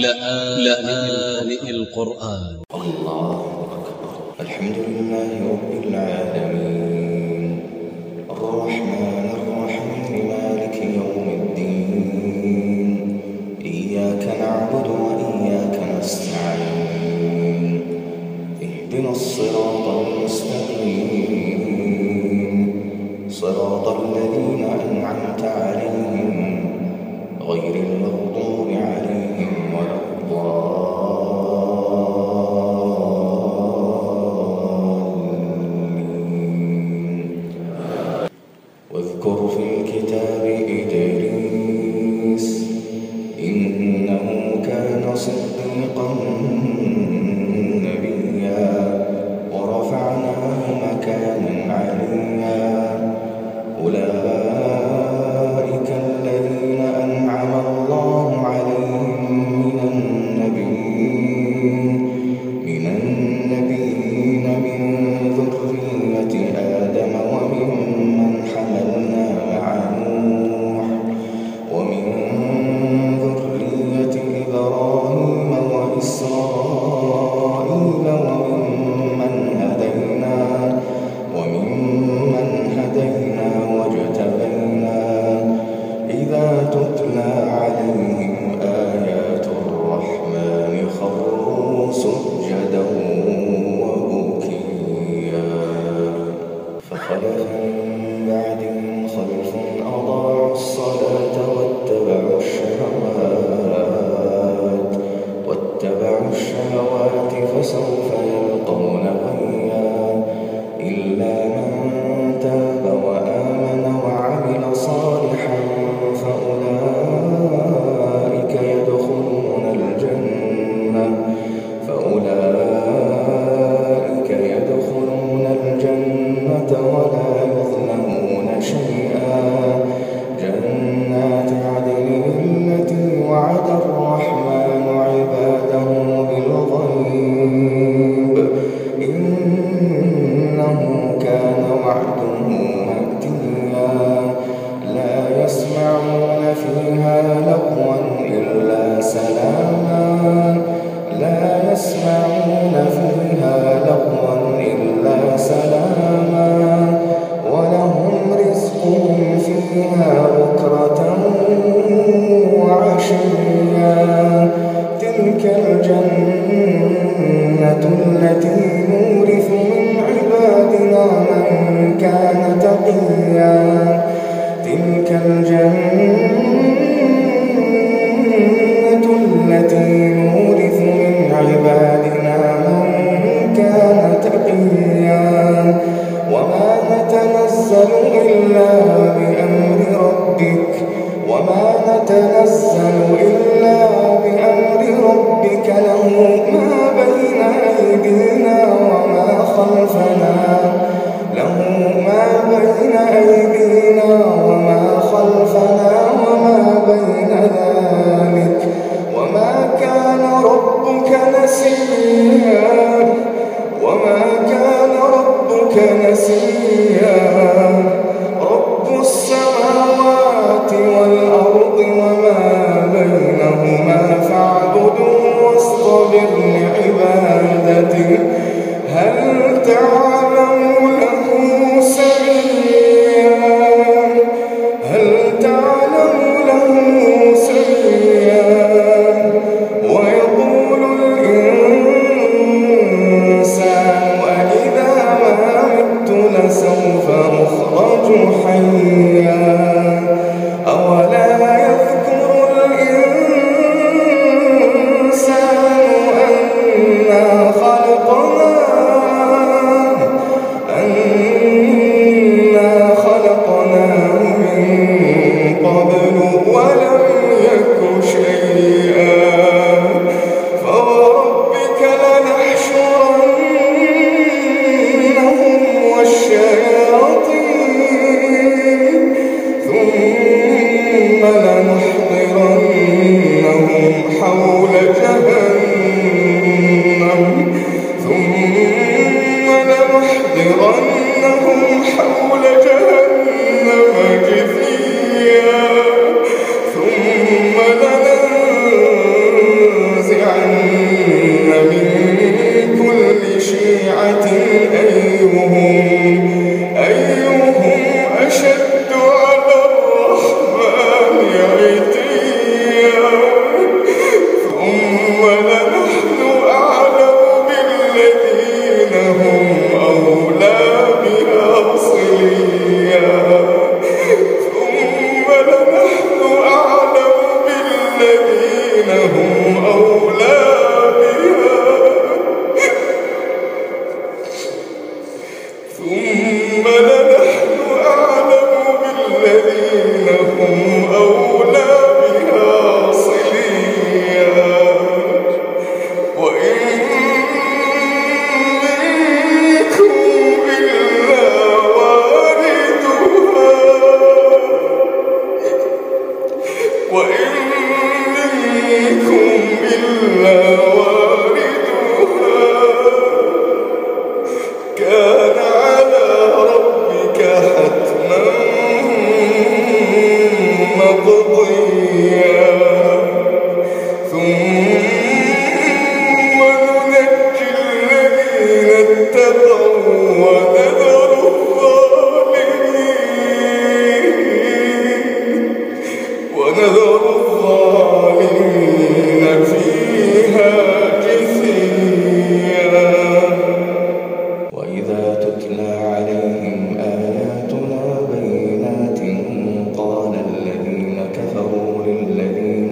لآن القرآن. الله أكبر. الحمد لله رب العالمين الرحمن الرحيم مالك يوم الدين إياك نعبد وإياك نستعين اهدنا الصراط المستقيم صراط الذين أنعمت عليهم غير المغضوب عليهم ولا الضالين. واذكر في الكتاب إدريس إنه كان صديقا نبيا ورفعناه مكانا عليا. أولئك الذين أنعم الله عليهم من النبيين من ذرية آدم وممن حملنا مع نوح ومن ذرية إبراهيم وإسرائيل وممن هدينا واجتبينا إذا تتلى عليهم آيات الرحمن خروا سجدا وبكيا. فخلف من بعدهم خلف أضاعوا الصلاة واتبعوا الشهوات فسوف يلقون غيا. إلا من تاب وآمن وعمل صالحا فأولئك يدخلون الجنة ولا يظلمون شيئا. جنات عدن التي وعد الرحمن عباده بالغيب إنه كان وعده مأتيا. لا يسمعون فيها لغوا إلا سلاما ولهم رزقهم فيها بكرة وعشيا. تلك الجنة التي نورث من عبادنا من كان تقيا. تلك الجنة التي نورث من عبادنا من كان تقيا. وما نتنزل إلا بأمر ربك له ما بين أيدينا وما خلفنا وما بين ذلك وما كان ربك نسيا. رب السماوات والأرض وما بينهما فاعبده واصطبر لعبادته. هل تعلم له سميا ويقول الإنسان أإذا ما مت لسوف أخرج حيا. أولا يذكر الإنسان أنا خلقناه من قبل ولم يك شيئا. فوربك لنحشرنهم والشياطين ثم لنحضرنهم حول جهنم جثيا. ثم أولى بها ثم لنحن أعلم بالذين هم أولى بها صليا وإن منكم إلا واردها كان على ربك حتما مقضيا ثم ننجي الذين اتقوا ونذر الظالمين فيها جثيا وإذا تتلى عليهم آياتنا بينات قال الذين كفروا للذين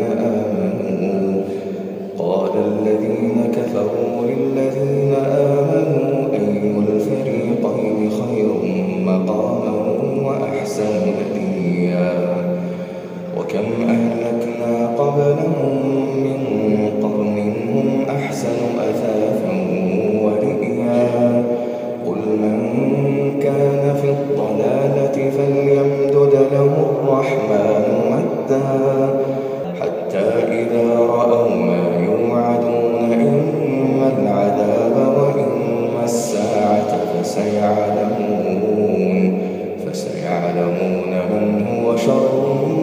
آمنوا أي الفريقين خير مقاما وأحسن نديا وكم أهلكنا قبلهم من قرن هم أحسن أثاثا ورئيا قل من كان في الضلالة فليمدد له الرحمن مدا حتى إذا رأوا ما يوعدون إما العذاب وإما الساعة فسيعلمون من هو شر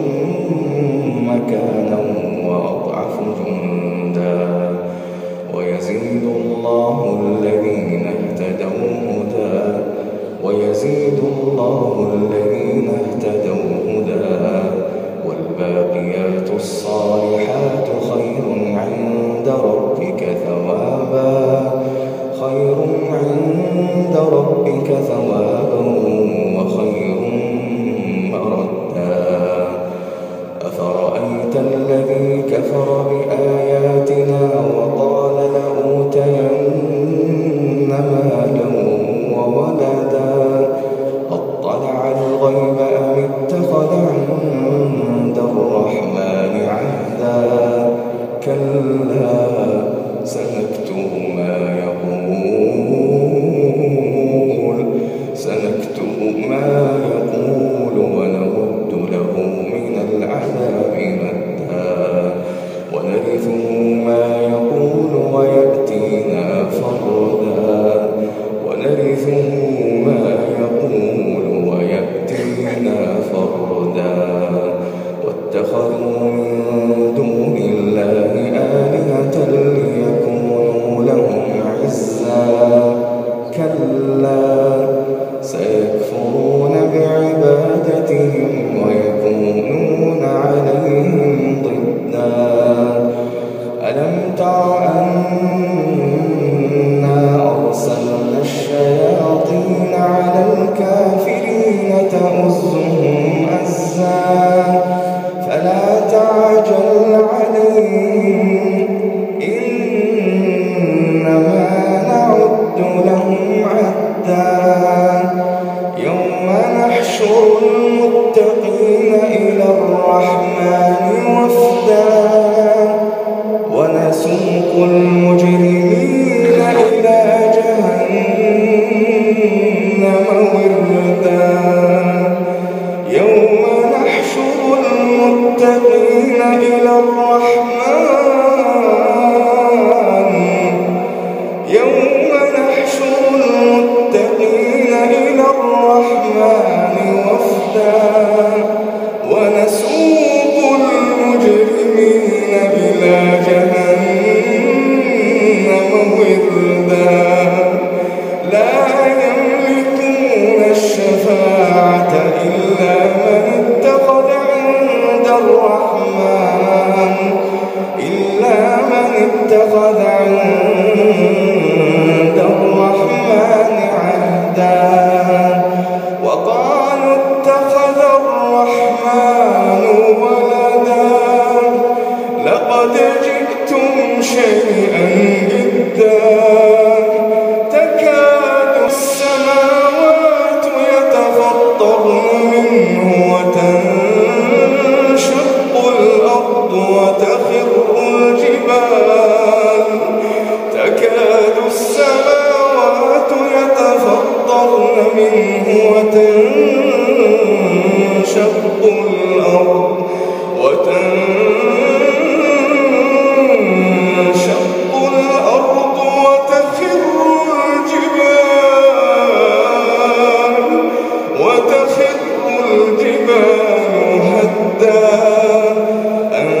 مكانا وأضعف جندا ويزيد الله الذين اهتدوا هدى والباقيات الصالحات خير عند ربك ثوابا وخير مردا أفرأيت الذي كفر بآياتنا وقال لأوتين مالا وولدا أطلع الغيب أم اتخذ عند الرحمن عهدا كلا سنكتب ما يقول ونمد له من العذاب مدا ونرثه ما يقول ويأتينا فردا واتخذوا من دون الله آلهة ليكونوا لهم عزا كلا سيكفرون بعبادتهم ويكونون عليهم ضدا ألم تر أنا أرسلنا الشياطين على الكافرين تؤزهم أزا فلا تعجل عليهم إنما نعد لهم عدا يوم نحشر المتقين إلى الرحمن وفدا ونسوق المجرمين إلى جهنم وردا يوم نحشر المتقين إلى الرحمن وفدا ونسوق المجرمين إلى جهنم وردا لا يملكون الشفاعة إلا من اتخذ عند الرحمن عهدا وقالوا اتخذ الرحمن ولدا لقد جئتم شيئا إدا تكاد السماوات يتفطرن منه وتنشق الأرض وتخر الجبال تكاد السماوات يتفطرن منه وتنشق الأرض وتخر الجبال هدا أن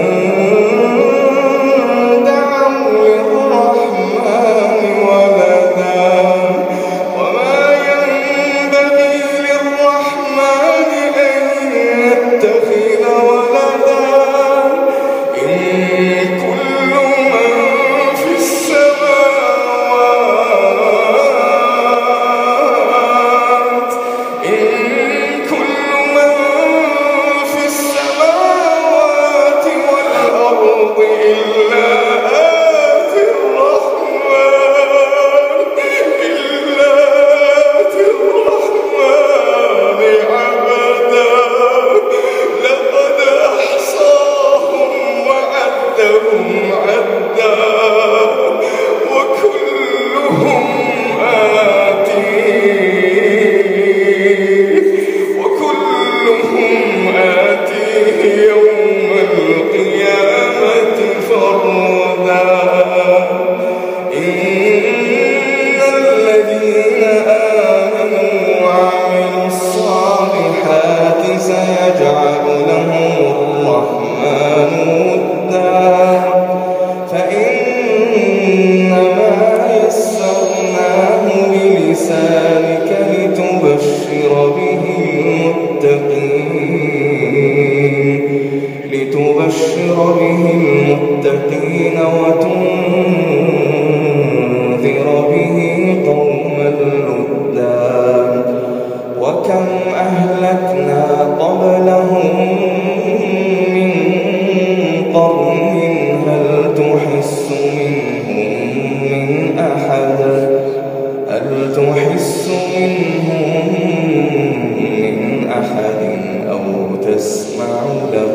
دعوا للرحمن ولدا وما ينبغي للرحمن أن يتخذ ولدا إن كل من في السماوات والأرض إلا آتي الرحمن عبدا لقد أحصاهم وعدهم عدا وكلهم آتيه يوم القيامة فردا إن الذين آمنوا وعملوا الصالحات سيجعل لهم الرحمن ودا فإنما يسرناه بلسانك لتبشر به المتقين وتنذر به قوما لدا وكم أهلكنا قبلهم من قرن هل تحس منهم من أحد أو تسمع لهم